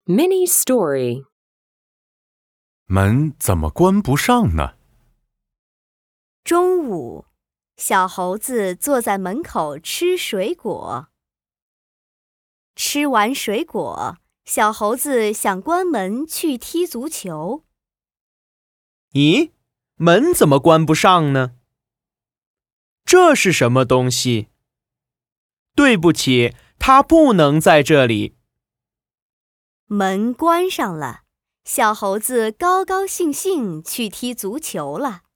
Mini story. 门怎么关不上呢？ 中午，小猴子坐在门口吃水果。吃完水果，小猴子想关门去踢足球。 咦，门怎么关不上呢？这是什么东西？对不起，它不能在这里。 门关上了，小猴子高高兴兴去踢足球了。